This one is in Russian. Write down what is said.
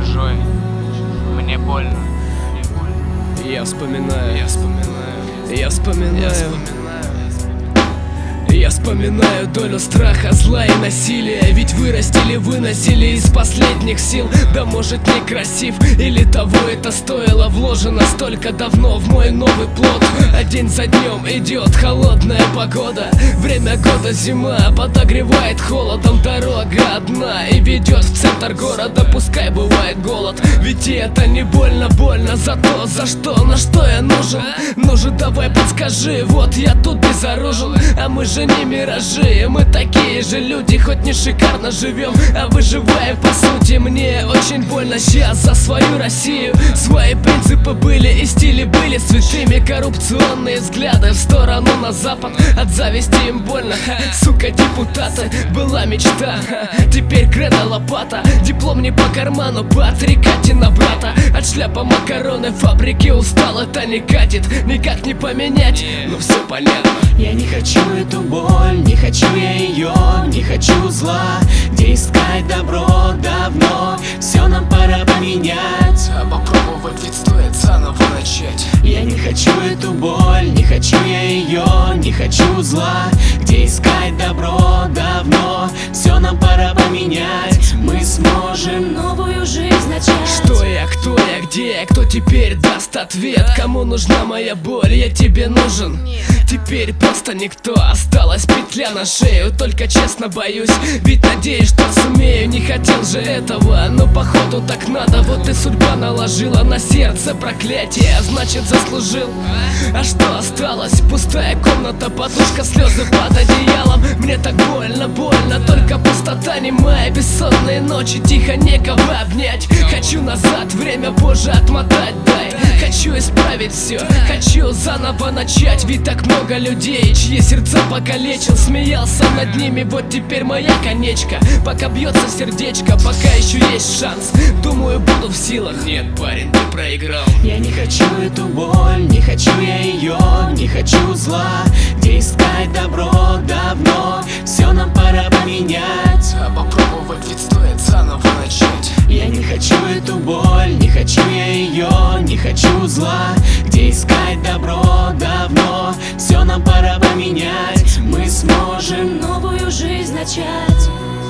чужой, мне больно. Я вспоминаю, я вспоминаю долю страха, зла и насилия. Ведь вырастили, выносили из последних сил. Да может не красив, или того это стоило. Вложено столько давно в мой новый плод. А день за днем идет холодная погода. Время года зима подогревает холодом. Дорога одна и ведет в центр города. Пускай бывает голод, ведь и это не больно. Больно за то, за что, на что я нужен. Ну же давай подскажи, вот я тут безоружен. А мы же не миражи, мы такие же люди. Хоть не шикарно живем, а выживаем по сути. Мне очень больно сейчас за свою Россию. Свои принципы были и стили были святыми. Коррупционные взгляды в сторону на запад. От зависти им больно, сука, депутаты. Была мечта, теперь кредо лопата. Диплом не по карману, поотрекайте на брата. От шляпа макароны фабрики устал, это не катит. Никак не поменять, ну все понятно. Я не хочу эту боль, не хочу я ее, не хочу зла. Где искать добро давно, все нам пора поменять. А попробовать ведь стоит заново начать. Я не хочу эту боль, не хочу я ее, не хочу зла. Где искать добро давно, все нам пора поменять. Мы сможем новую жизнь начать. Что я, кто я, где я, кто теперь даст ответ? Кому нужна моя боль, я тебе нужен. Теперь просто никто, осталась петля на шею. Только честно боюсь, ведь надеюсь, что сумею. Не хотел же этого, но походу так надо. Вот и судьба наложила на сердце проклятие, а значит заслужил. А что осталось? Пустая комната, подушка, слезы под одеялом. Мне так больно, больно, только пустота немая. Бессонные ночи, тихо, некого обнять. Хочу назад, время позже отмотать, дай. Хочу исправить все, хочу заново начать. Ведь так много людей, чьи сердца покалечил. Смеялся над ними, вот теперь моя конечка. Пока бьется сердечко, пока еще есть шанс. Думаю, буду в силах. Нет, парень, ты проиграл. Я не хочу эту боль, не хочу я ее, не хочу зла. Где искать добро давно, все нам пора поменять. А попробовать ведь стоит заново начать. Я не хочу эту боль, не хочу я ее, не хочу зла. Где искать добро давно, все нам пора поменять. Мы сможем новую жизнь начать.